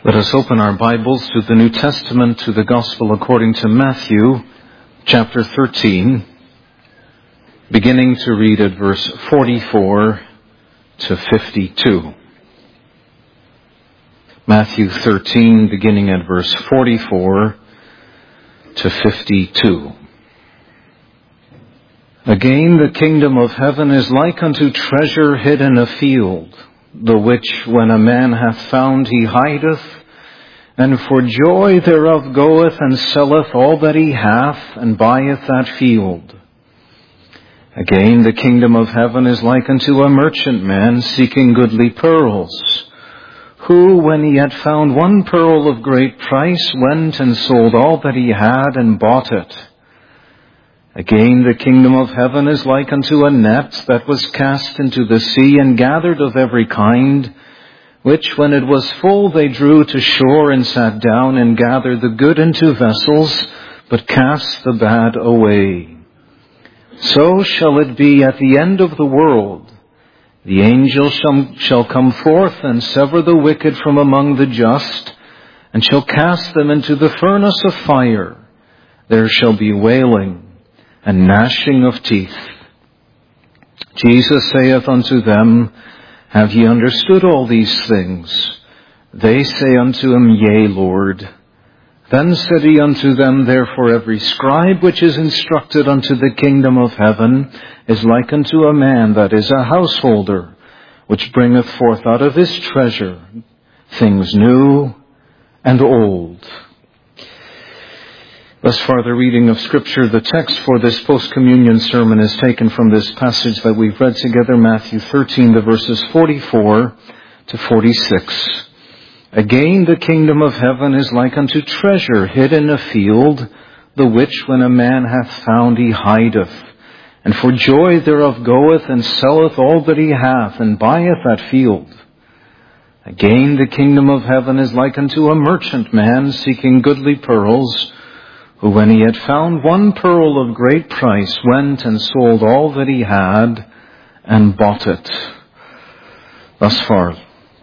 Let us open our Bibles to the New Testament, to the Gospel according to Matthew, chapter 13, beginning to read at verse 44 to 52. Matthew 13, beginning at verse 44 to 52. Again, the kingdom of heaven is like unto treasure hid in a field, the which when a man hath found he hideth, and for joy thereof goeth and selleth all that he hath, and buyeth that field. Again, the kingdom of heaven is like unto a merchant man seeking goodly pearls, who, when he had found one pearl of great price, went and sold all that he had, and bought it. Again, the kingdom of heaven is like unto a net that was cast into the sea, and gathered of every kind, which when it was full they drew to shore, and sat down, and gathered the good into vessels, but cast the bad away. So shall it be at the end of the world. The angels shall come forth, and sever the wicked from among the just, and shall cast them into the furnace of fire. There shall be wailing and gnashing of teeth. Jesus saith unto them, Have ye understood all these things? They say unto him, Yea, Lord. Then said he unto them, Therefore every scribe which is instructed unto the kingdom of heaven is like unto a man that is a householder, which bringeth forth out of his treasure things new and old. Thus far, the reading of Scripture. The text for this post-communion sermon is taken from this passage that we've read together, Matthew 13, the verses 44 to 46. Again, the kingdom of heaven is like unto treasure hid in a field, the which when a man hath found he hideth, and for joy thereof goeth and selleth all that he hath, and buyeth that field. Again, the kingdom of heaven is like unto a merchant man seeking goodly pearls, who when he had found one pearl of great price, went and sold all that he had, and bought it. Thus far.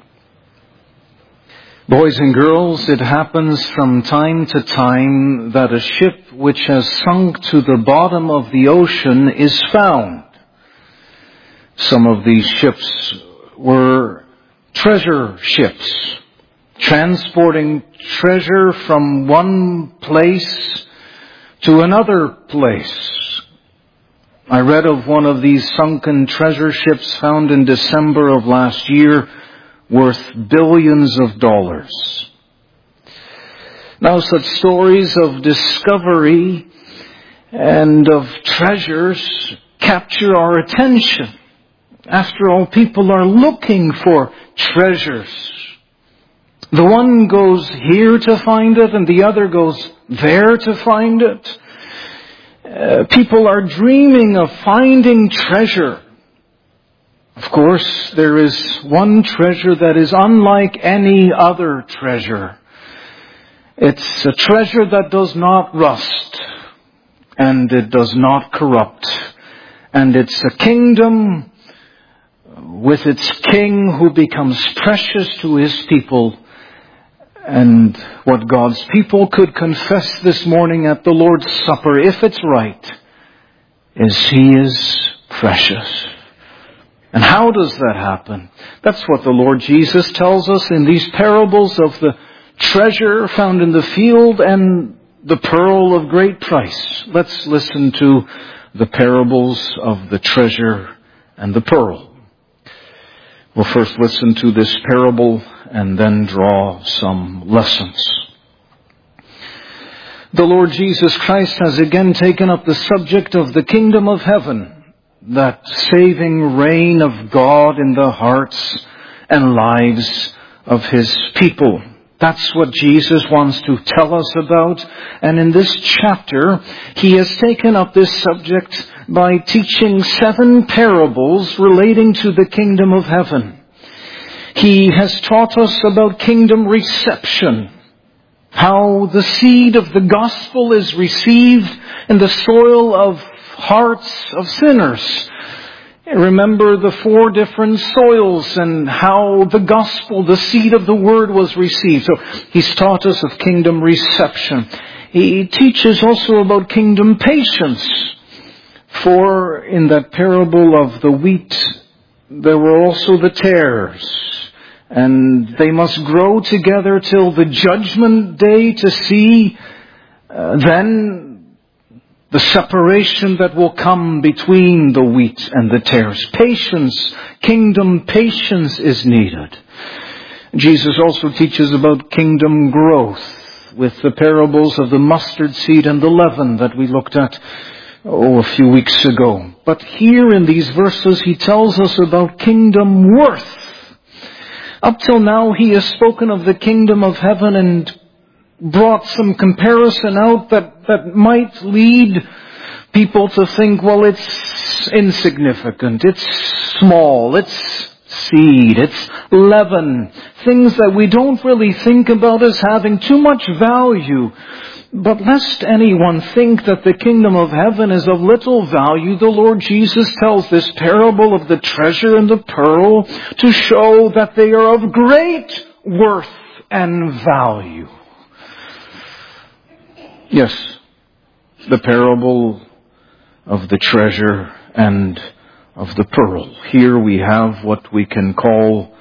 Boys and girls, it happens from time to time that a ship which has sunk to the bottom of the ocean is found. Some of these ships were treasure ships, transporting treasure from one place to another place. I read of one of these sunken treasure ships found in December of last year, worth billions of dollars. Now, such stories of discovery and of treasures capture our attention. After all, people are looking for treasures. The one goes here to find it, and the other goes there to find it. People are dreaming of finding treasure. Of course, there is one treasure that is unlike any other treasure. It's a treasure that does not rust, and it does not corrupt. And it's a kingdom with its king who becomes precious to his people. And what God's people could confess this morning at the Lord's Supper, if it's right, is He is precious. And how does that happen? That's what the Lord Jesus tells us in these parables of the treasure found in the field and the pearl of great price. Let's listen to the parables of the treasure and the pearl. We'll first listen to this parable and then draw some lessons. The Lord Jesus Christ has again taken up the subject of the kingdom of heaven, that saving reign of God in the hearts and lives of His people. That's what Jesus wants to tell us about. And in this chapter, He has taken up this subject by teaching 7 parables relating to the kingdom of heaven. He has taught us about kingdom reception, how the seed of the gospel is received in the soil of hearts of sinners. Remember the 4 different soils and how the gospel, the seed of the word, was received. So he's taught us of kingdom reception. He teaches also about kingdom patience. For in that parable of the wheat, there were also the tares. And they must grow together till the judgment day to see then the separation that will come between the wheat and the tares. Patience, kingdom patience is needed. Jesus also teaches about kingdom growth with the parables of the mustard seed and the leaven that we looked at a few weeks ago. But here in these verses he tells us about kingdom worth. Up till now he has spoken of the kingdom of heaven and brought some comparison out that might lead people to think, well, it's insignificant, it's small, it's seed, it's leaven, things that we don't really think about as having too much value. But lest anyone think that the kingdom of heaven is of little value, the Lord Jesus tells this parable of the treasure and the pearl to show that they are of great worth and value. Yes, the parable of the treasure and of the pearl. Here we have what we can call,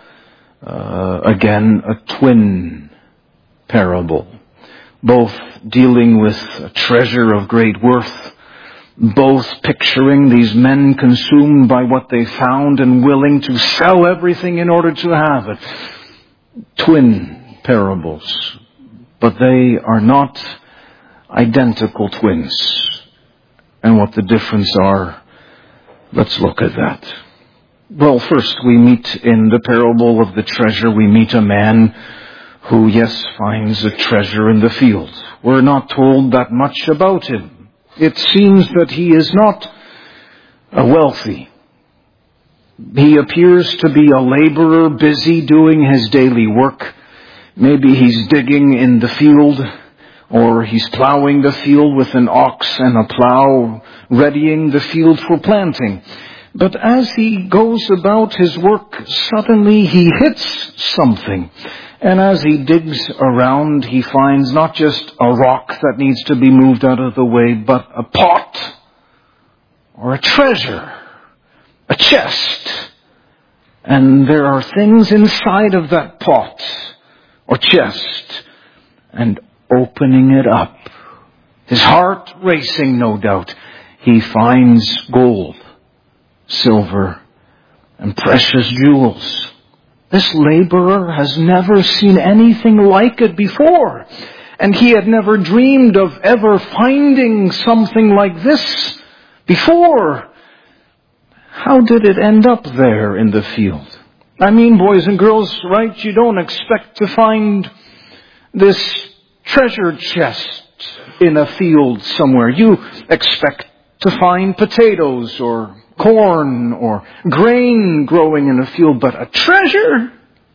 again, a twin parable. Both dealing with a treasure of great worth, both picturing these men consumed by what they found and willing to sell everything in order to have it. Twin parables. But they are not identical twins. And what the difference are, let's look at that. Well, first we meet in the parable of the treasure, we meet a man who, yes, finds a treasure in the field. We're not told that much about him. It seems that he is not wealthy. He appears to be a laborer busy doing his daily work. Maybe he's digging in the field, or he's plowing the field with an ox and a plow, readying the field for planting. But as he goes about his work, suddenly he hits something. And as he digs around, he finds not just a rock that needs to be moved out of the way, but a pot, or a treasure, a chest. And there are things inside of that pot, or chest, and opening it up, his heart racing, no doubt, he finds gold, silver, and precious jewels. This laborer has never seen anything like it before, and he had never dreamed of ever finding something like this before. How did it end up there in the field? I mean, boys and girls, right? You don't expect to find this treasure chest in a field somewhere. You expect to find potatoes or corn or grain growing in a field, but a treasure?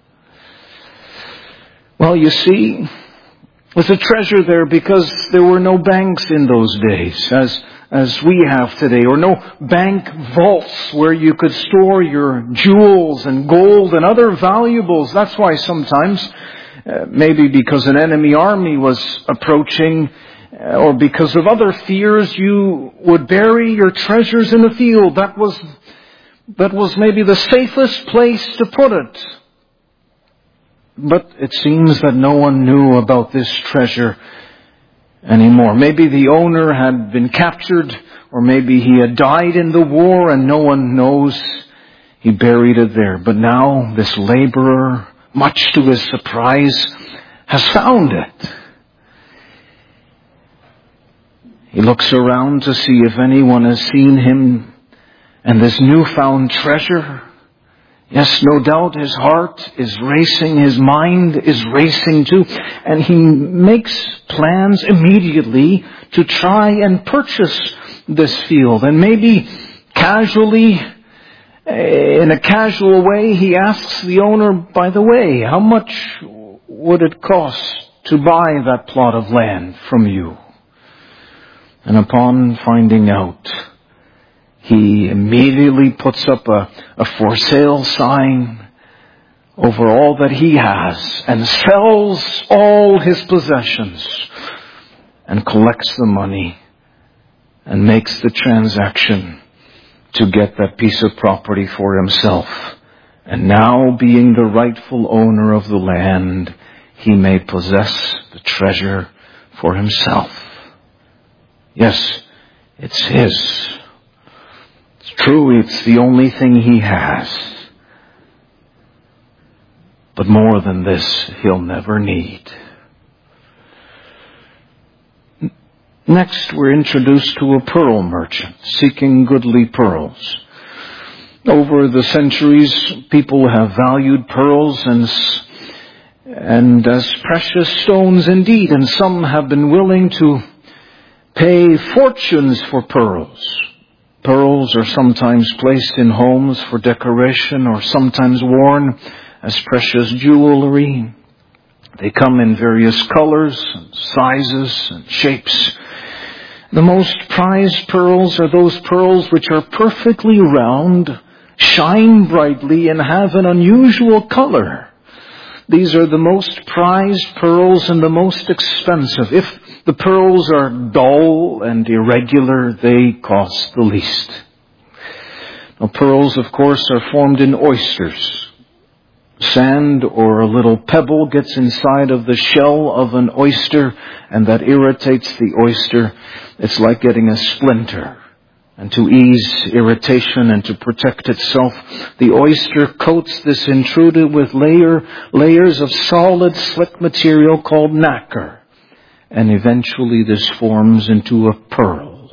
Well, you see, there's a treasure there because there were no banks in those days as we have today, or no bank vaults where you could store your jewels and gold and other valuables. That's why sometimes, maybe because an enemy army was approaching, or because of other fears, you would bury your treasures in the field. That was maybe the safest place to put it. But it seems that no one knew about this treasure anymore. Maybe the owner had been captured, or maybe he had died in the war and no one knows. He buried it there. But now this laborer, much to his surprise, has found it. He looks around to see if anyone has seen him and this newfound treasure. Yes, no doubt his heart is racing, his mind is racing too, and he makes plans immediately to try and purchase this field. And maybe casually, in a casual way, he asks the owner, by the way, how much would it cost to buy that plot of land from you? And upon finding out, he immediately puts up a for sale sign over all that he has and sells all his possessions and collects the money and makes the transaction to get that piece of property for himself. And now, being the rightful owner of the land, he may possess the treasure for himself. Yes, it's his. It's true, it's the only thing he has. But more than this, he'll never need. Next, we're introduced to a pearl merchant seeking goodly pearls. Over the centuries, people have valued pearls and as precious stones indeed, and some have been willing to pay fortunes for pearls. Pearls are sometimes placed in homes for decoration or sometimes worn as precious jewelry. They come in various colors and sizes and shapes. The most prized pearls are those pearls which are perfectly round, shine brightly, and have an unusual color. These are the most prized pearls and the most expensive. If the pearls are dull and irregular, they cost the least. Now, pearls, of course, are formed in oysters. Sand or a little pebble gets inside of the shell of an oyster, and that irritates the oyster. It's like getting a splinter. And to ease irritation and to protect itself, the oyster coats this intruder with layers of solid, slick material called nacre. And eventually this forms into a pearl.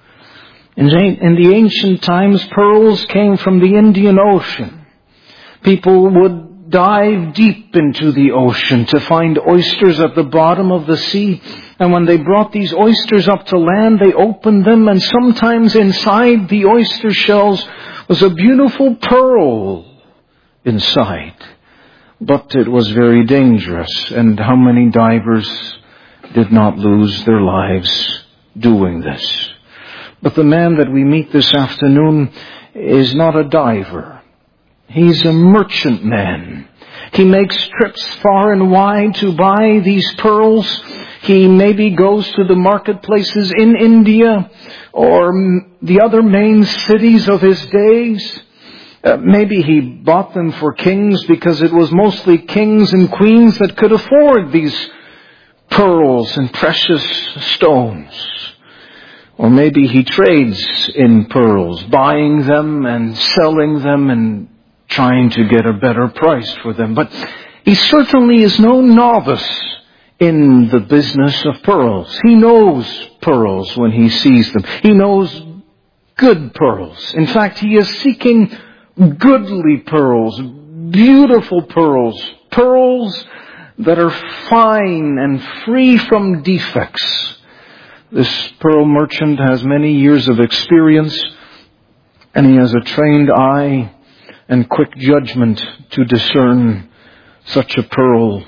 In the ancient times, pearls came from the Indian Ocean. People would dive deep into the ocean to find oysters at the bottom of the sea. And when they brought these oysters up to land, they opened them, and sometimes inside the oyster shells was a beautiful pearl inside. But it was very dangerous, and how many divers did not lose their lives doing this? But the man that we meet this afternoon is not a diver. He's a merchant man. He makes trips far and wide to buy these pearls. He maybe goes to the marketplaces in India or the other main cities of his days. Maybe he bought them for kings because it was mostly kings and queens that could afford these pearls and precious stones. Or maybe he trades in pearls, buying them and selling them and trying to get a better price for them. But he certainly is no novice in the business of pearls. He knows pearls when he sees them. He knows good pearls. In fact, he is seeking goodly pearls, beautiful pearls, pearls that are fine and free from defects. This pearl merchant has many years of experience, and he has a trained eye and quick judgment to discern such a pearl,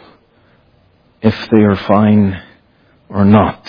if they are fine or not.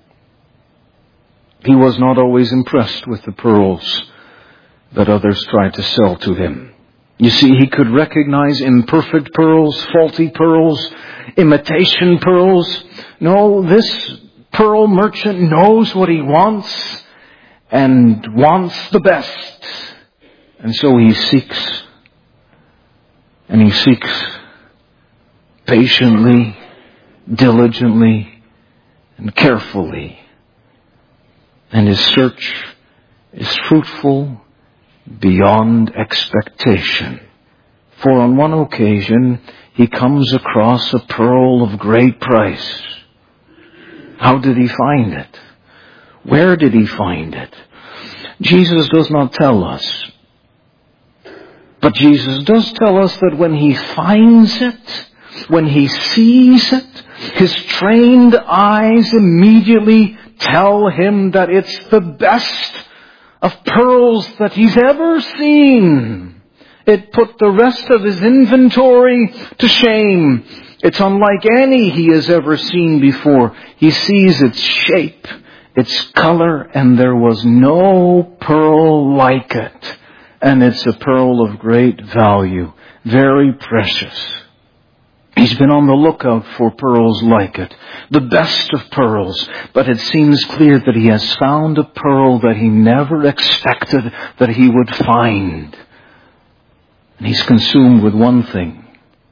He was not always impressed with the pearls that others tried to sell to him. You see, he could recognize imperfect pearls, faulty pearls, imitation pearls. No, this pearl merchant knows what he wants and wants the best. And so he seeks, and he seeks patiently, diligently, and carefully. And his search is fruitful beyond expectation. For on one occasion, he comes across a pearl of great price. How did he find it? Where did he find it? Jesus does not tell us. But Jesus does tell us that when he finds it, when he sees it, his trained eyes immediately tell him that it's the best of pearls that he's ever seen. It put the rest of his inventory to shame. It's unlike any he has ever seen before. He sees its shape its color, and there was no pearl like it. And it's a pearl of great value, very precious. He's been on the lookout for pearls like it, the best of pearls, but it seems clear that he has found a pearl that he never expected that he would find. And he's consumed with one thing.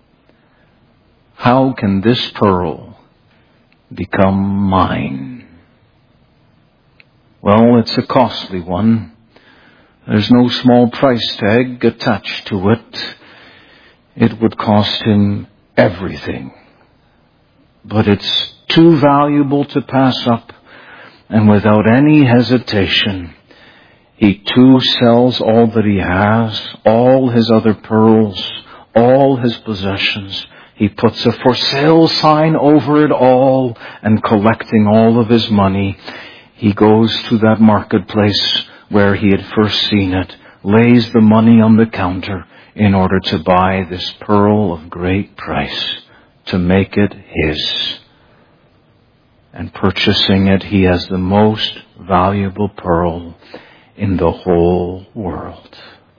How can this pearl become mine? Well, it's a costly one. There's no small price tag attached to it. It would cost him everything. But it's too valuable to pass up, and without any hesitation, he too sells all that he has, all his other pearls, all his possessions. He puts a for sale sign over it all, and collecting all of his money, he goes to that marketplace where he had first seen it, lays the money on the counter in order to buy this pearl of great price, to make it his. And purchasing it, he has the most valuable pearl in the whole world.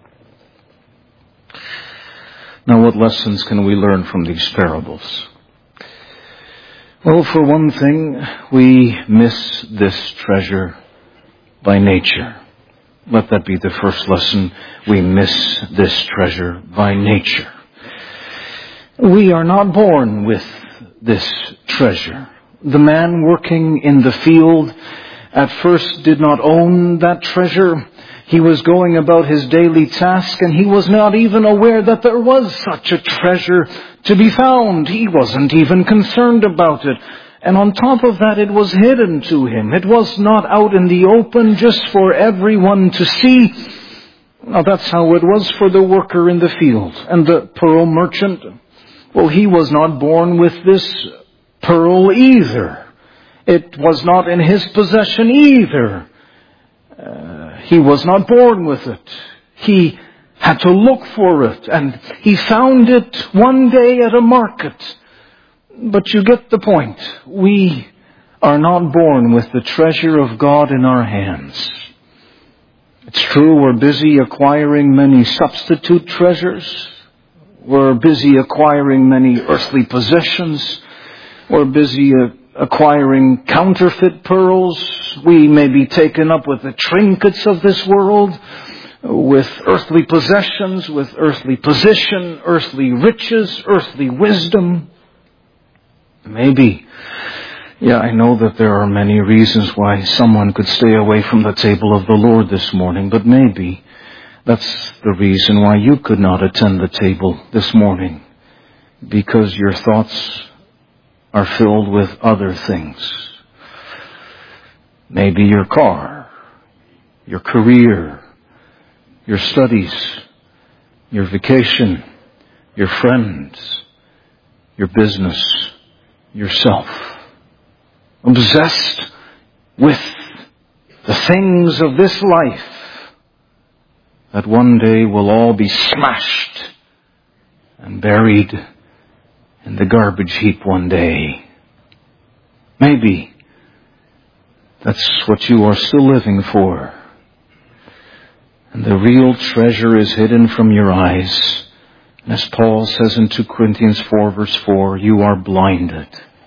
Now, what lessons can we learn from these parables? Well, for one thing, we miss this treasure by nature. Let that be the first lesson. We miss this treasure by nature. We are not born with this treasure. The man working in the field at first did not own that treasure. He was going about his daily task, and he was not even aware that there was such a treasure to be found. He wasn't even concerned about it. And on top of that, it was hidden to him. It was not out in the open just for everyone to see. Now, that's how it was for the worker in the field. And the pearl merchant, well, he was not born with this pearl either. It was not in his possession either. He was not born with it. He had to look for it, and he found it one day at a market. But you get the point. We are not born with the treasure of God in our hands. It's true, we're busy acquiring many substitute treasures. We're busy acquiring many earthly possessions. We're busy acquiring counterfeit pearls. We may be taken up with the trinkets of this world, with earthly possessions, with earthly position, earthly riches, earthly wisdom. Maybe. Yeah, I know that there are many reasons why someone could stay away from the table of the Lord this morning, but maybe that's the reason why you could not attend the table this morning, because your thoughts are filled with other things. Maybe your car, your career, your studies, your vacation, your friends, your business, yourself. Obsessed with the things of this life that one day will all be smashed and buried in the garbage heap one day. Maybe that's what you are still living for. And the real treasure is hidden from your eyes. And as Paul says in 2 Corinthians 4 verse 4, you are blinded.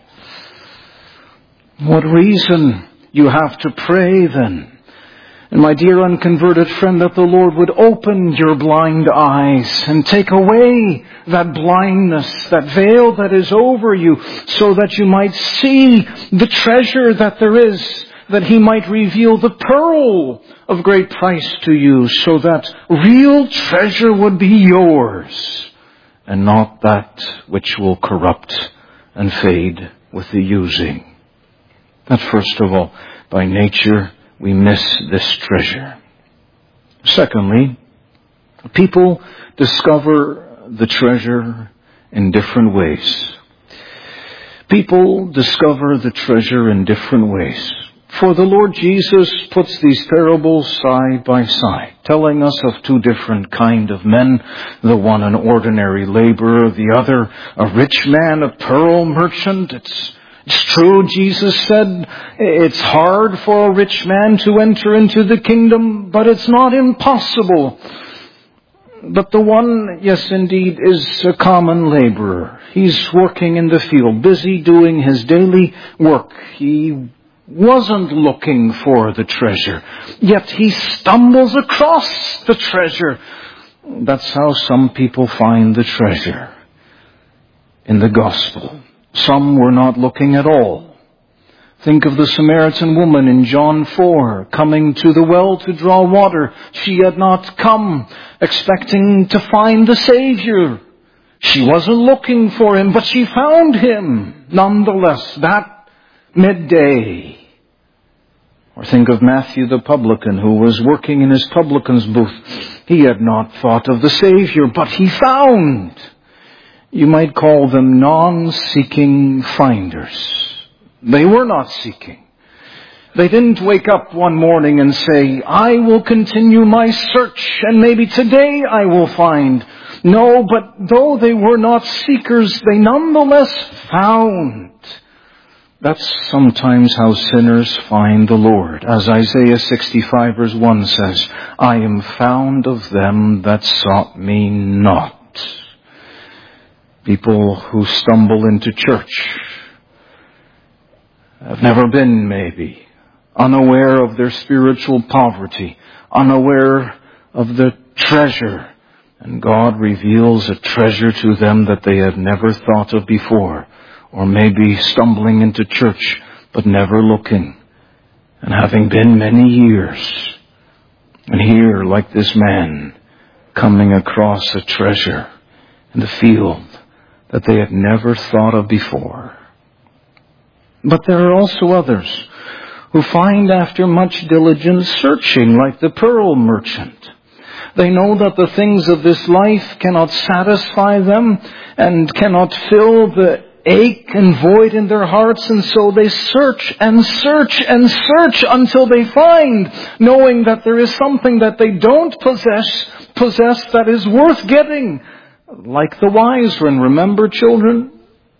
What reason you have to pray then? And my dear unconverted friend, that the Lord would open your blind eyes and take away that blindness, that veil that is over you, so that you might see the treasure that there is, that He might reveal the pearl of great price to you, so that real treasure would be yours, and not that which will corrupt and fade with the using. That first of all, by nature, we miss this treasure. Secondly, people discover the treasure in different ways. People discover the treasure in different ways. For the Lord Jesus puts these parables side by side, telling us of two different kind of men. The one an ordinary laborer, the other a rich man, a pearl merchant. It's true, Jesus said, it's hard for a rich man to enter into the kingdom, but it's not impossible. But the one, yes indeed, is a common laborer. He's working in the field, busy doing his daily work. He wasn't looking for the treasure, yet he stumbles across the treasure. That's how some people find the treasure in the gospel. Some were not looking at all. Think of the Samaritan woman in John 4, coming to the well to draw water. She had not come expecting to find the Savior. She wasn't looking for Him, but she found Him nonetheless that midday. Or think of Matthew the publican who was working in his publican's booth. He had not thought of the Savior, but he found. You might call them non-seeking finders. They were not seeking. They didn't wake up one morning and say, I will continue my search and maybe today I will find. No, but though they were not seekers, they nonetheless found. That's sometimes how sinners find the Lord. As Isaiah 65 verse 1 says, I am found of them that sought me not. People who stumble into church have never been, maybe, unaware of their spiritual poverty, unaware of the treasure. And God reveals a treasure to them that they have never thought of before. Or maybe stumbling into church, but never looking. And having been many years. And here, like this man, coming across a treasure in the field that they had never thought of before. But there are also others who find after much diligent searching, like the pearl merchant. They know that the things of this life cannot satisfy them and cannot fill the ache and void in their hearts, and so they search and search and search until they find, knowing that there is something that they don't possess that is worth getting. Like the wise men, remember, children?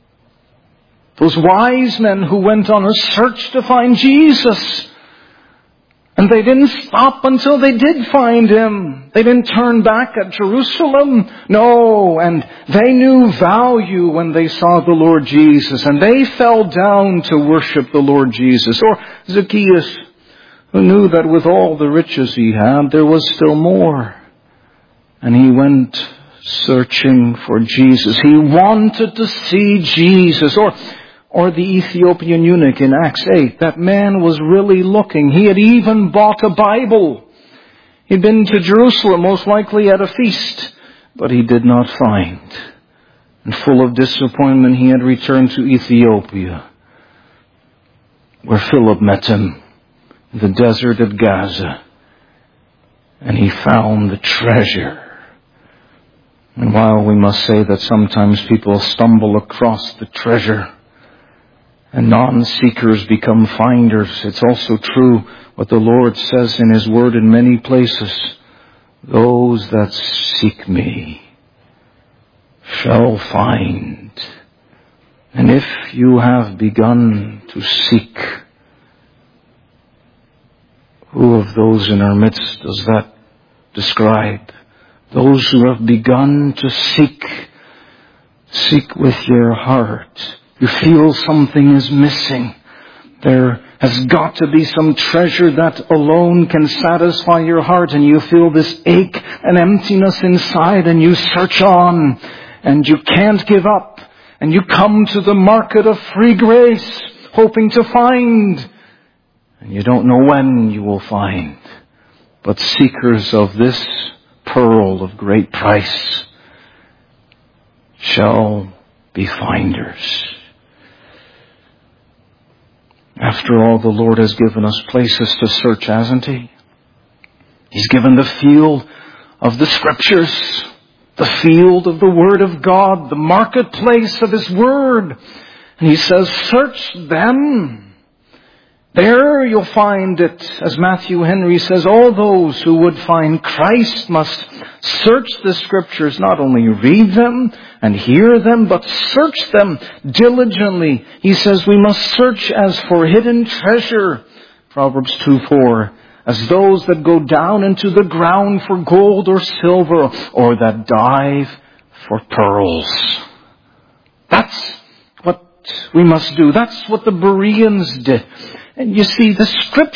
Those wise men who went on a search to find Jesus. And they didn't stop until they did find Him. They didn't turn back at Jerusalem. No, and they knew value when they saw the Lord Jesus. And they fell down to worship the Lord Jesus. Or Zacchaeus, who knew that with all the riches he had, there was still more. And he went searching for Jesus. He wanted to see Jesus. Or the Ethiopian eunuch in Acts 8. That man was really looking. He had even bought a Bible. He'd been to Jerusalem, most likely at a feast, but he did not find. And full of disappointment, he had returned to Ethiopia, where Philip met him in the desert of Gaza. And he found the treasure. And while we must say that sometimes people stumble across the treasure, and non-seekers become finders, it's also true what the Lord says in His Word in many places. Those that seek me shall find. And if you have begun to seek, who of those in our midst does that describe? Those who have begun to seek with your heart. You feel something is missing. There has got to be some treasure that alone can satisfy your heart, and you feel this ache and emptiness inside, and you search on, and you can't give up, and you come to the market of free grace, hoping to find, and you don't know when you will find. But seekers of this pearl of great price shall be finders. After all, the Lord has given us places to search, hasn't He? He's given the field of the Scriptures, the field of the Word of God, the marketplace of His Word. And He says, search them. There you'll find it, as Matthew Henry says, all those who would find Christ must search the Scriptures, not only read them and hear them, but search them diligently. He says we must search as for hidden treasure, Proverbs 2:4, as those that go down into the ground for gold or silver, or that dive for pearls. That's what we must do. That's what the Bereans did. And you see, the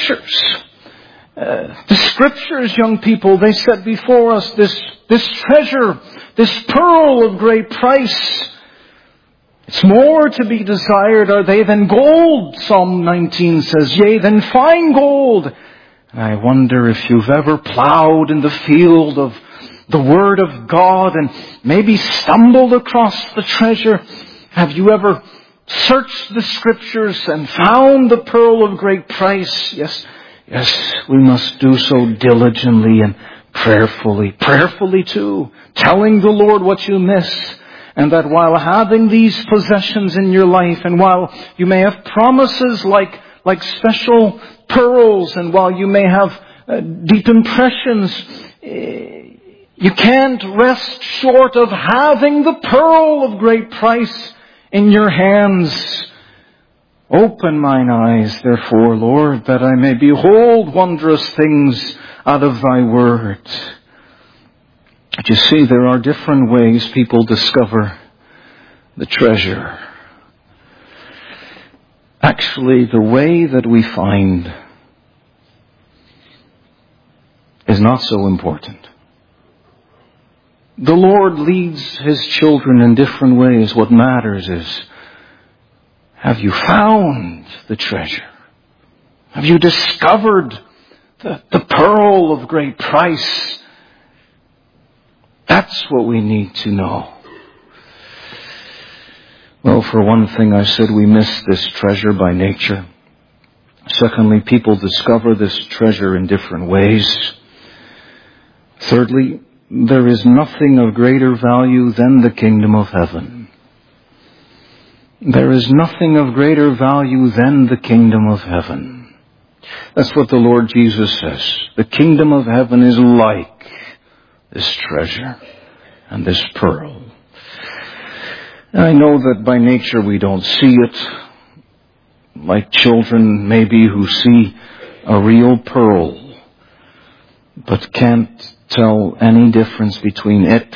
Scriptures, young people, they set before us this treasure, this pearl of great price. It's more to be desired are they than gold, Psalm 19 says, yea, than fine gold. And I wonder if you've ever plowed in the field of the Word of God and maybe stumbled across the treasure. Have you ever searched the Scriptures and found the pearl of great price? Yes, we must do so diligently and prayerfully. Prayerfully too, telling the Lord what you miss. And that while having these possessions in your life, and while you may have promises like special pearls, and while you may have deep impressions, you can't rest short of having the pearl of great price in your hands. Open mine eyes, therefore, Lord, that I may behold wondrous things out of thy word. But you see, there are different ways people discover the treasure. Actually, the way that we find is not so important. The Lord leads His children in different ways. What matters is, have you found the treasure? Have you discovered the pearl of great price? That's what we need to know. Well, for one thing, I said we miss this treasure by nature. Secondly, people discover this treasure in different ways. Thirdly, there is nothing of greater value than the kingdom of heaven. There is nothing of greater value than the kingdom of heaven. That's what the Lord Jesus says. The kingdom of heaven is like this treasure and this pearl. And I know that by nature we don't see it, like children maybe who see a real pearl, but can't tell any difference between it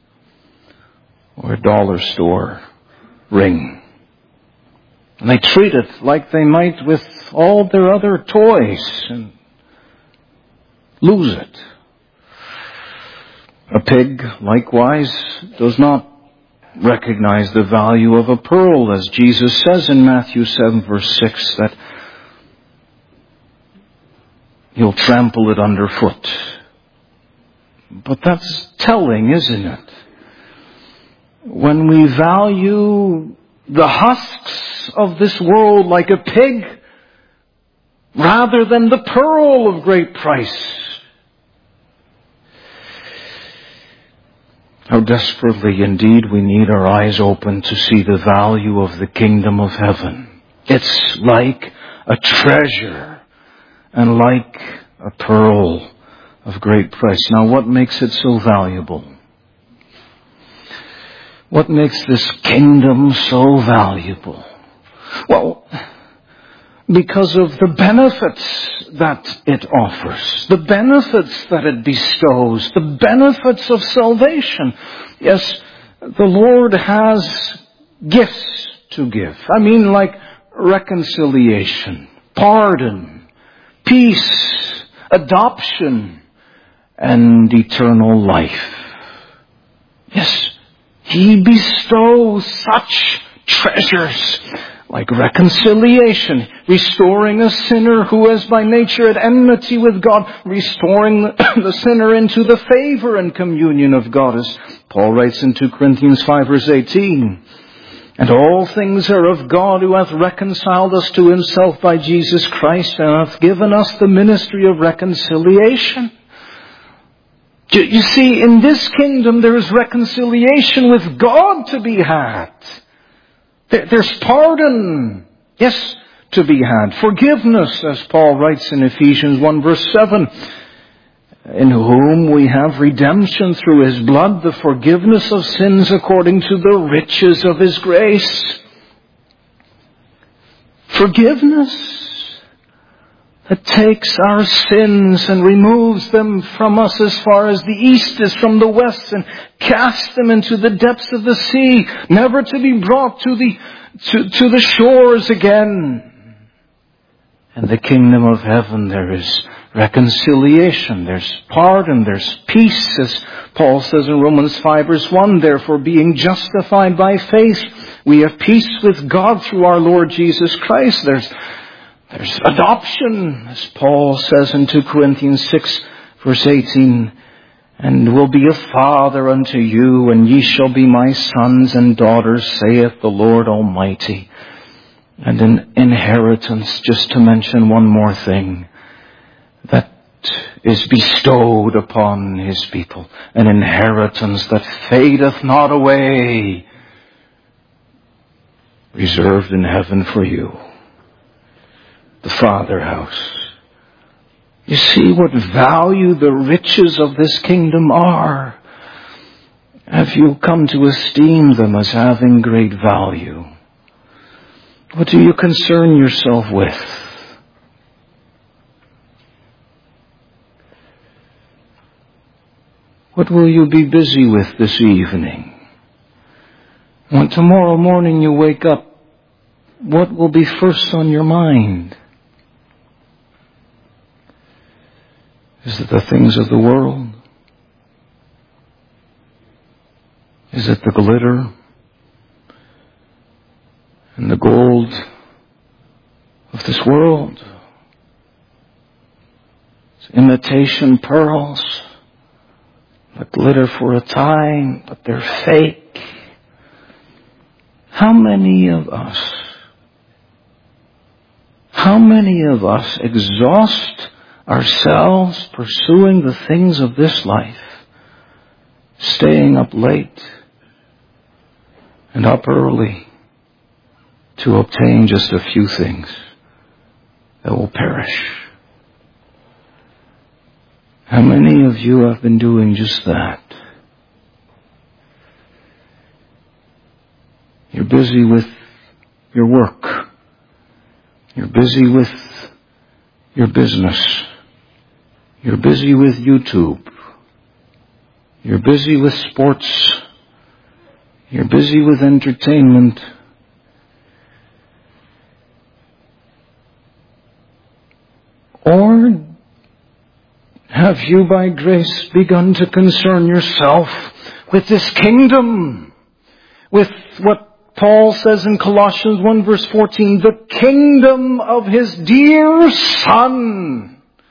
or a dollar store ring. And they treat it like they might with all their other toys and lose it. A pig, likewise, does not recognize the value of a pearl, as Jesus says in Matthew 7 verse 6, that he'll trample it underfoot. But that's telling, isn't it? When we value the husks of this world like a pig, rather than the pearl of great price. How desperately indeed we need our eyes open to see the value of the kingdom of heaven. It's like a treasure and like a pearl of great price. Now, what makes it so valuable? What makes this kingdom so valuable? Well, because of the benefits that it offers, the benefits that it bestows, the benefits of salvation. Yes, the Lord has gifts to give. I mean, like reconciliation, pardon, peace, adoption, and eternal life. Yes, He bestows such treasures like reconciliation, restoring a sinner who is by nature at enmity with God, restoring the sinner into the favor and communion of God, as Paul writes in 2 Corinthians 5 verse 18. And all things are of God, who hath reconciled us to Himself by Jesus Christ, and hath given us the ministry of reconciliation. You see, in this kingdom there is reconciliation with God to be had. There's pardon. Yes, to be had. Forgiveness, as Paul writes in Ephesians 1 verse 7, in whom we have redemption through His blood, the forgiveness of sins according to the riches of His grace. Forgiveness that takes our sins and removes them from us as far as the east is from the west and casts them into the depths of the sea, never to be brought to the shores again. In the kingdom of heaven there is reconciliation, there's pardon, there's peace, as Paul says in Romans 5 verse 1, therefore being justified by faith, we have peace with God through our Lord Jesus Christ. There's adoption, as Paul says in 2 Corinthians 6 verse 18, and will be a father unto you, and ye shall be my sons and daughters, saith the Lord Almighty. And an inheritance, just to mention one more thing, that is bestowed upon His people. An inheritance that fadeth not away, reserved in heaven for you. The Father house. You see what value the riches of this kingdom are. Have you come to esteem them as having great value? What do you concern yourself with? What will you be busy with this evening? When tomorrow morning you wake up, what will be first on your mind? Is it the things of the world? Is it the glitter and the gold of this world? It's imitation pearls that glitter for a time, but they're fake. How many of us exhaust ourselves pursuing the things of this life, staying up late and up early to obtain just a few things that will perish? How many of you have been doing just that? You're busy with your work. You're busy with your business. You're busy with YouTube. You're busy with sports. You're busy with entertainment. Or have you by grace begun to concern yourself with this kingdom? With what Paul says in Colossians 1 verse 14, the kingdom of His dear Son,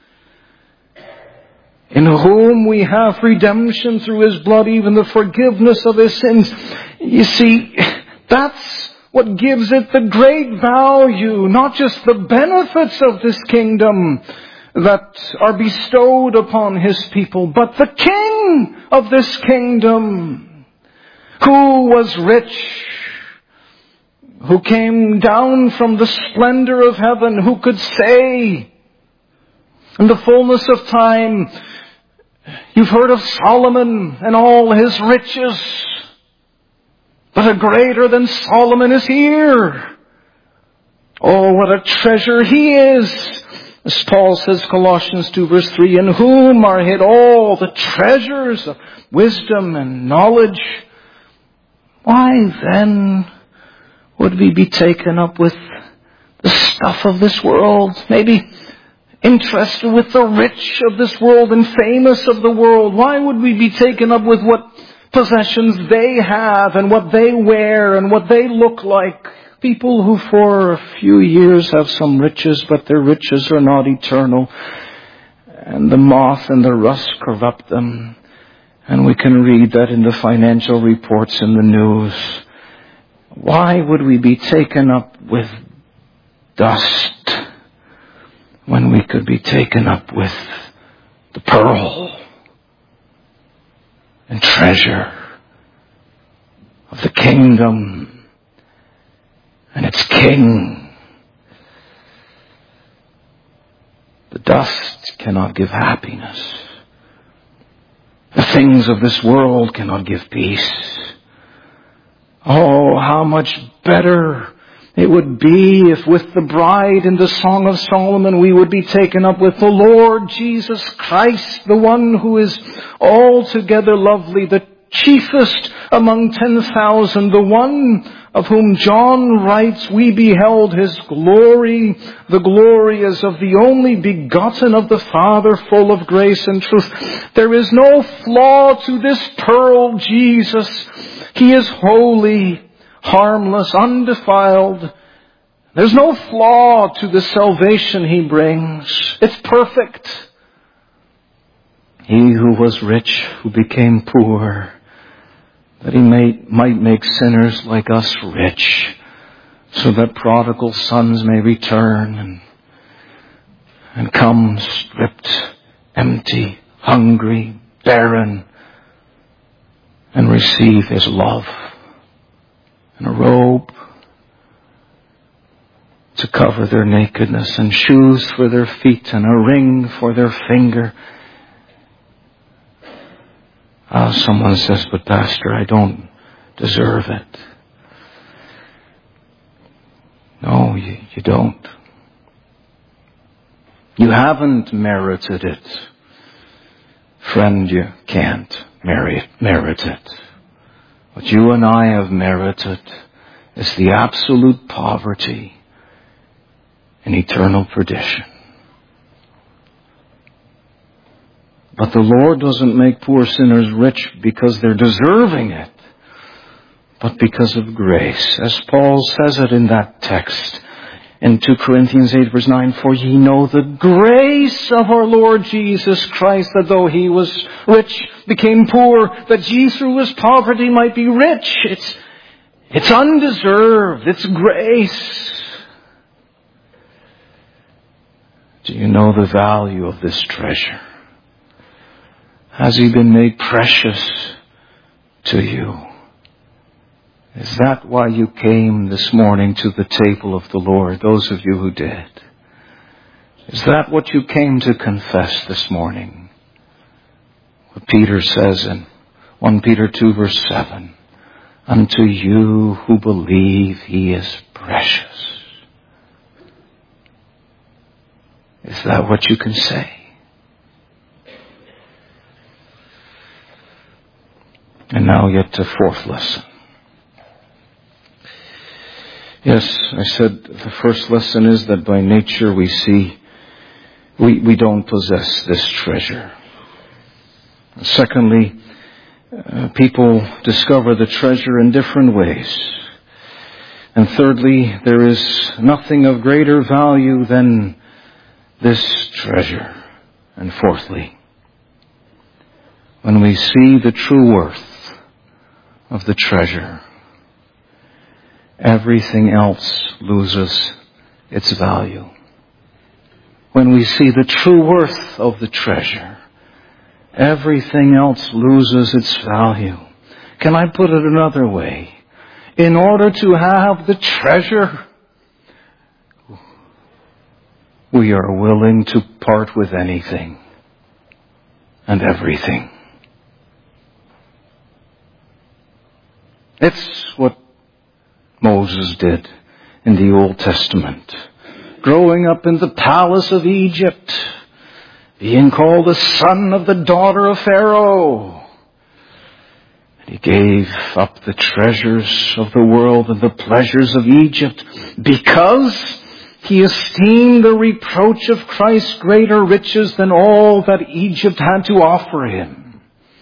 in whom we have redemption through His blood, even the forgiveness of His sins. You see, that's what gives it the great value, not just the benefits of this kingdom that are bestowed upon His people, but the King of this kingdom, who was rich, who came down from the splendor of heaven, who could say in the fullness of time, you've heard of Solomon and all his riches, but a greater than Solomon is here. Oh, what a treasure he is. As Paul says, Colossians 2 verse 3, in whom are hid all the treasures of wisdom and knowledge. Why then would we be taken up with the stuff of this world? Maybe interested with the rich of this world and famous of the world. Why would we be taken up with what possessions they have and what they wear and what they look like? People who for a few years have some riches, but their riches are not eternal. And the moth and the rust corrupt them. And we can read that in the financial reports in the news. Why would we be taken up with dust when we could be taken up with the pearl and treasure of the kingdom and its King? Dust cannot give happiness. The things of this world cannot give peace. Oh, how much better it would be if with the bride in the Song of Solomon we would be taken up with the Lord Jesus Christ, the one who is altogether lovely, the chiefest among 10,000, the one of whom John writes, we beheld His glory, the glory as of the only begotten of the Father, full of grace and truth. There is no flaw to this pearl, Jesus. He is holy, harmless, undefiled. There's no flaw to the salvation He brings. It's perfect. He who was rich, who became poor, that He might make sinners like us rich, so that prodigal sons may return and come stripped, empty, hungry, barren, and receive His love and a robe to cover their nakedness, and shoes for their feet, and a ring for their finger. Someone says, but Pastor, I don't deserve it. No, you don't. You haven't merited it. Friend, you can't merit it. What you and I have merited is the absolute poverty and eternal perdition. But the Lord doesn't make poor sinners rich because they're deserving it, but because of grace. As Paul says it in that text in 2 Corinthians 8 verse 9, for ye know the grace of our Lord Jesus Christ, that though He was rich, became poor, that ye through His poverty might be rich. It's undeserved. It's grace. Do you know the value of this treasure? Has He been made precious to you? Is that why you came this morning to the table of the Lord, those of you who did? Is that what you came to confess this morning? What Peter says in 1 Peter 2 verse 7, unto you who believe He is precious. Is that what you can say? And now yet to fourth lesson. Yes, I said the first lesson is that by nature we see we don't possess this treasure. Secondly, people discover the treasure in different ways. And thirdly, there is nothing of greater value than this treasure. And fourthly, when we see the true worth of the treasure, everything else loses its value. When we see the true worth of the treasure, everything else loses its value. Can I put it another way? In order to have the treasure, we are willing to part with anything and everything. It's what Moses did in the Old Testament. Growing up in the palace of Egypt, being called the son of the daughter of Pharaoh. And he gave up the treasures of the world and the pleasures of Egypt because he esteemed the reproach of Christ greater riches than all that Egypt had to offer him.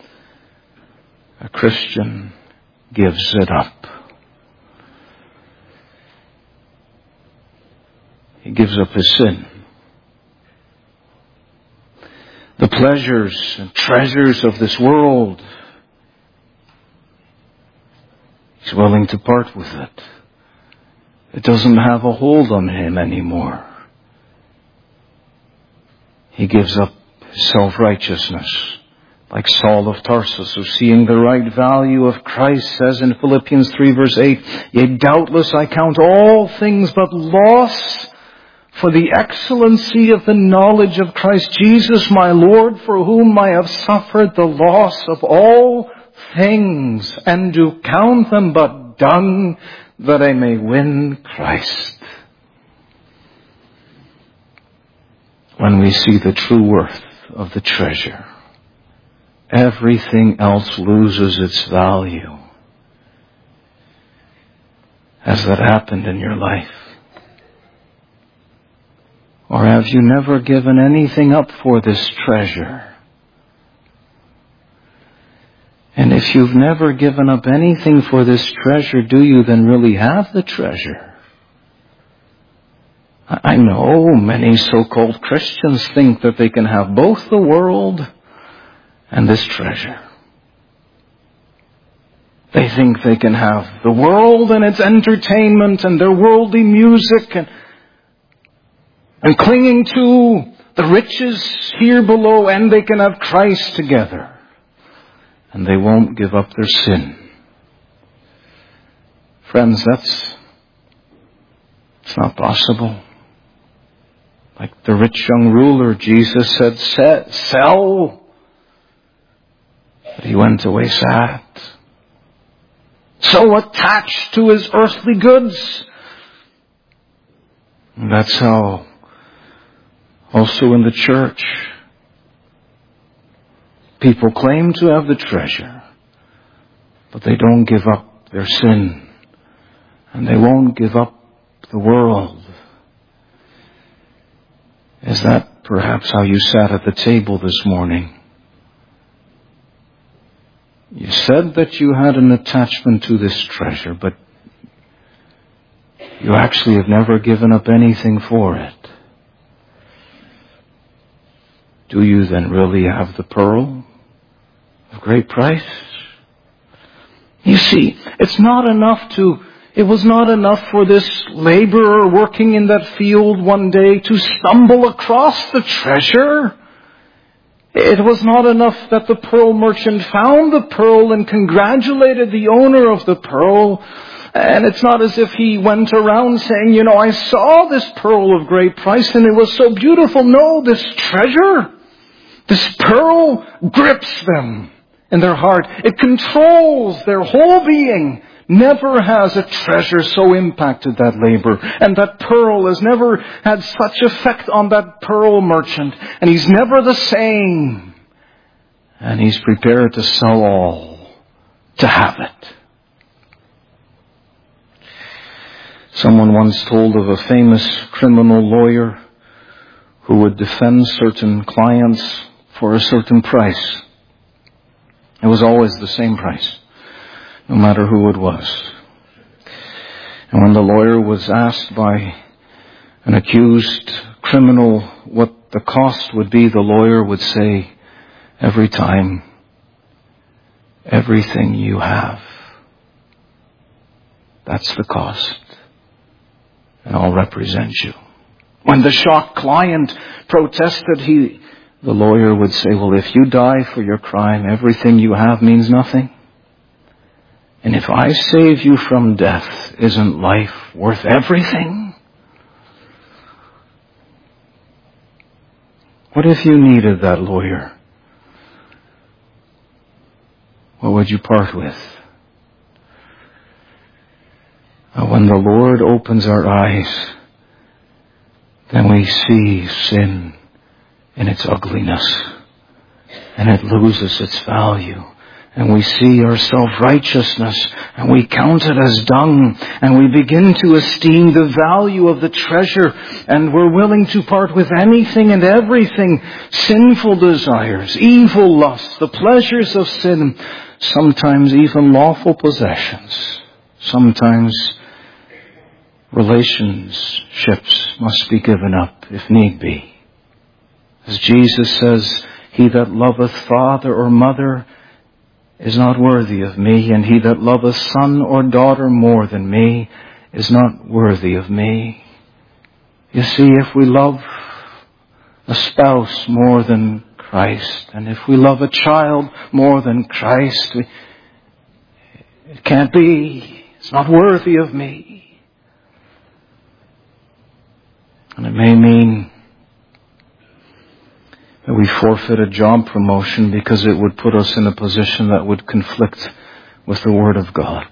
A Christian gives it up. He gives up his sin. The pleasures and treasures of this world. He's willing to part with it. It doesn't have a hold on him anymore. He gives up his self-righteousness. Like Saul of Tarsus, who seeing the right value of Christ says in Philippians 3 verse 8, yea, doubtless I count all things but loss for the excellency of the knowledge of Christ Jesus my Lord, for whom I have suffered the loss of all things, and do count them but dung, that I may win Christ. When we see the true worth of the treasure, everything else loses its value. Has that happened in your life? Or have you never given anything up for this treasure? And if you've never given up anything for this treasure, do you then really have the treasure? I know many so-called Christians think that they can have both the world and this treasure. They think they can have the world and its entertainment and their worldly music and clinging to the riches here below, and they can have Christ together. And they won't give up their sin. Friends, it's not possible. Like the rich young ruler, Jesus said, sell. But he went away sad. So attached to his earthly goods. And that's how also in the church, people claim to have the treasure, but they don't give up their sin, and they won't give up the world. Is that perhaps how you sat at the table this morning? You said that you had an attachment to this treasure, but you actually have never given up anything for it. Do you then really have the pearl of great price? You see, it was not enough for this laborer working in that field one day to stumble across the treasure. It was not enough that the pearl merchant found the pearl and congratulated the owner of the pearl. And it's not as if he went around saying, I saw this pearl of great price and it was so beautiful. No, this treasure, this pearl grips them in their heart. It controls their whole being. Never has a treasure so impacted that labor. And that pearl has never had such effect on that pearl merchant. And he's never the same. And he's prepared to sell all to have it. Someone once told of a famous criminal lawyer who would defend certain clients for a certain price. It was always the same price, no matter who it was. And when the lawyer was asked by an accused criminal what the cost would be, the lawyer would say every time, everything you have. That's the cost. And I'll represent you. When the shocked client protested, the lawyer would say, well, if you die for your crime, everything you have means nothing. And if I save you from death, isn't life worth everything? What if you needed that lawyer? What would you part with? When the Lord opens our eyes, then we see sin in its ugliness, and it loses its value. And we see our self-righteousness, and we count it as dung, and we begin to esteem the value of the treasure, and we're willing to part with anything and everything, sinful desires, evil lusts, the pleasures of sin, sometimes even lawful possessions, sometimes relationships must be given up if need be. As Jesus says, he that loveth father or mother is not worthy of me, and he that loveth son or daughter more than me is not worthy of me. You see, if we love a spouse more than Christ, and if we love a child more than Christ, it can't be. It's not worthy of me. And it may mean that we forfeit a job promotion because it would put us in a position that would conflict with the Word of God.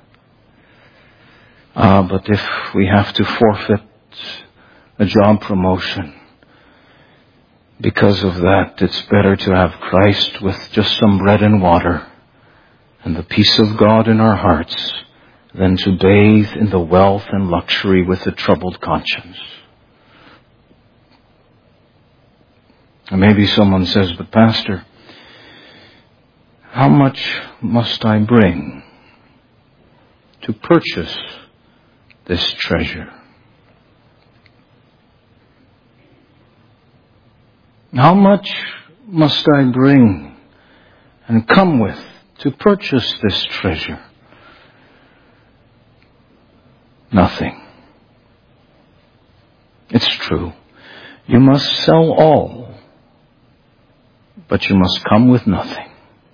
But if we have to forfeit a job promotion because of that, it's better to have Christ with just some bread and water and the peace of God in our hearts than to bathe in the wealth and luxury with a troubled conscience. And maybe someone says, but Pastor, how much must I bring to purchase this treasure? How much must I bring and come with to purchase this treasure? Nothing. It's true. You must sell all, but you must come with nothing.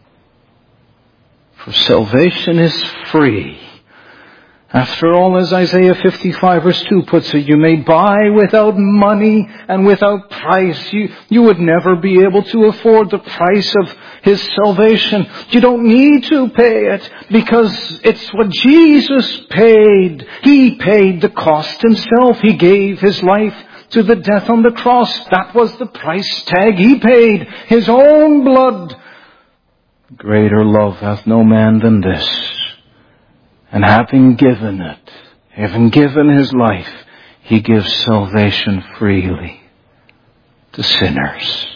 For salvation is free. After all, as Isaiah 55 verse 2 puts it, you may buy without money and without price. You would never be able to afford the price of His salvation. You don't need to pay it because it's what Jesus paid. He paid the cost Himself. He gave His life to the death on the cross. That was the price tag He paid. His own blood. Greater love hath no man than this. And having given it, having given His life, He gives salvation freely to sinners.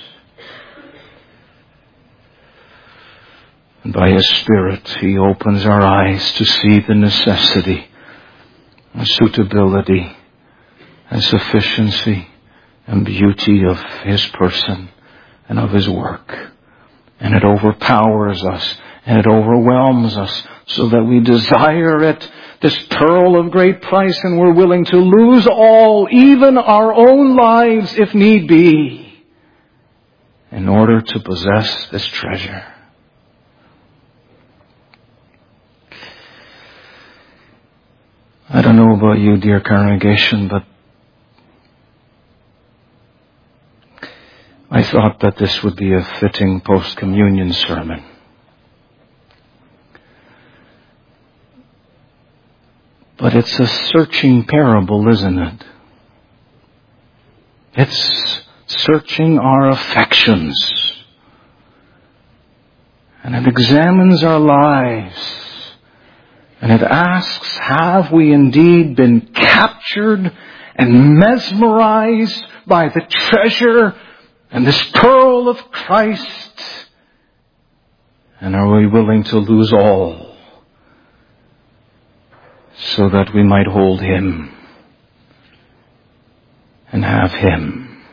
And by His Spirit, He opens our eyes to see the necessity, and suitability, and sufficiency, and beauty of His person and of His work. And it overpowers us, and it overwhelms us, so that we desire it, this pearl of great price, and we're willing to lose all, even our own lives if need be, in order to possess this treasure. I don't know about you, dear congregation, but I thought that this would be a fitting post-communion sermon. But it's a searching parable, isn't it? It's searching our affections. And it examines our lives. And it asks, have we indeed been captured and mesmerized by the treasure and this pearl of Christ? And are we willing to lose all so that we might hold Him and have Him?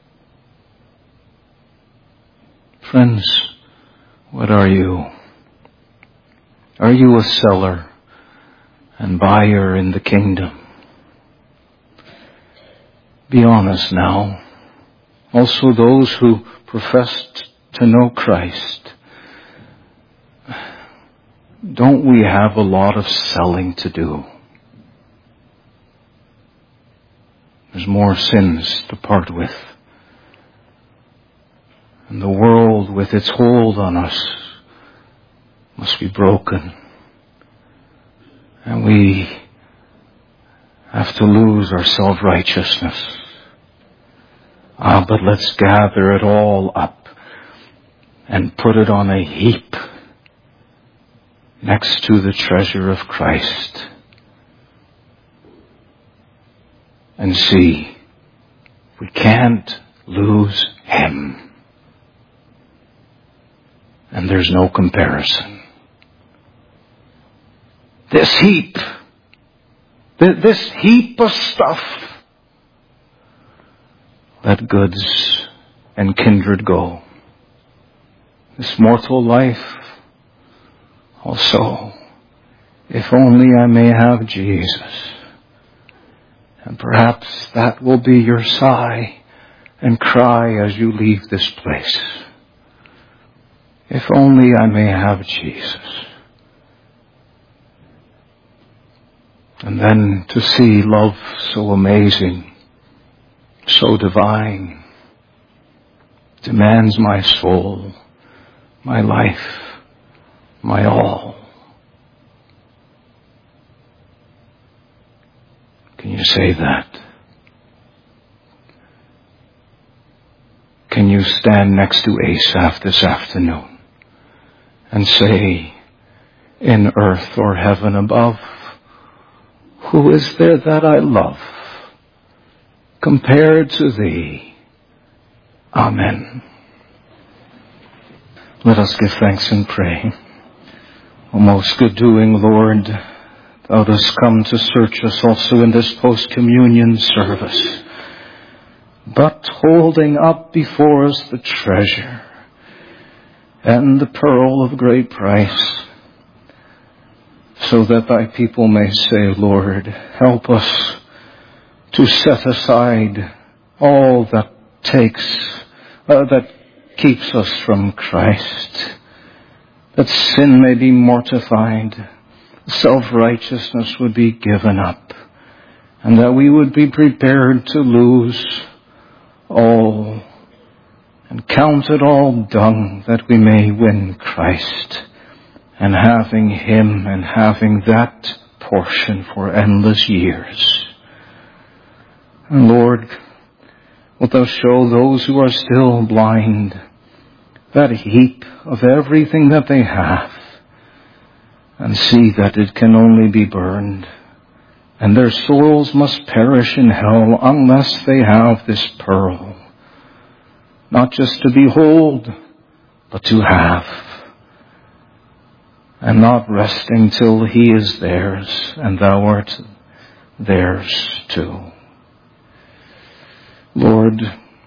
Friends, what are you? Are you a seller and buyer in the kingdom? Be honest now. Also those who professed to know Christ. Don't we have a lot of selling to do? There's more sins to part with. And the world with its hold on us must be broken. And we have to lose our self-righteousness. But let's gather it all up and put it on a heap next to the treasure of Christ. And see, we can't lose Him. And there's no comparison. This heap of stuff, let goods and kindred go. This mortal life also, if only I may have Jesus. And perhaps that will be your sigh and cry as you leave this place. If only I may have Jesus. And then to see love so amazing so divine, demands my soul, my life, my all. Can you say that? Can you stand next to Asaph this afternoon and say, in earth or heaven above, who is there that I love compared to thee? Amen. Let us give thanks and pray. O most good doing Lord, thou dost come to search us also in this post-communion service, but holding up before us the treasure and the pearl of great price, so that thy people may say, Lord, help us to set aside all that keeps us from Christ, that sin may be mortified, self-righteousness would be given up, and that we would be prepared to lose all and count it all dung, that we may win Christ, and having Him and having that portion for endless years. And Lord, wilt thou show those who are still blind that heap of everything that they have, and see that it can only be burned, and their souls must perish in hell unless they have this pearl, not just to behold, but to have, and not resting till He is theirs, and thou art theirs too. Lord,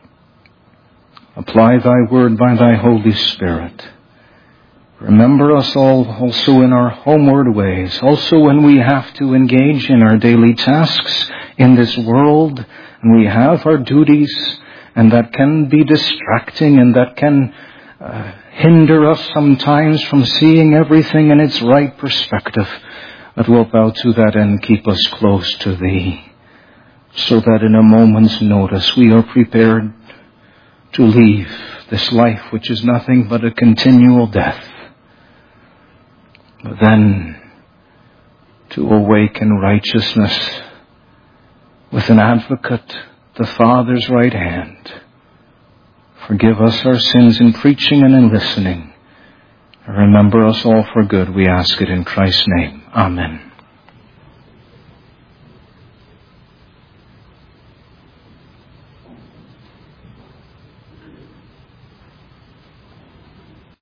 apply thy word by thy Holy Spirit. Remember us all also in our homeward ways, also when we have to engage in our daily tasks in this world, and we have our duties, and that can be distracting, and that can hinder us sometimes from seeing everything in its right perspective. But wilt thou to that end keep us close to thee, so that in a moment's notice we are prepared to leave this life which is nothing but a continual death, but then to awake in righteousness with an advocate, the Father's right hand. Forgive us our sins in preaching and in listening. And remember us all for good, we ask it in Christ's name. Amen.